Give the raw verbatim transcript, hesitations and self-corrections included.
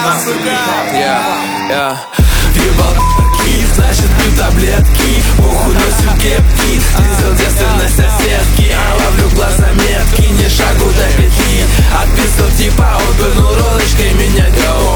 Я, я въебал ки, значит пью таблетки. Уху носим кепки, дизел девственной соседки. А ловлю глазометки, не шагу до пяти. Отписал типа, он вернул ролочкой меня, йоу.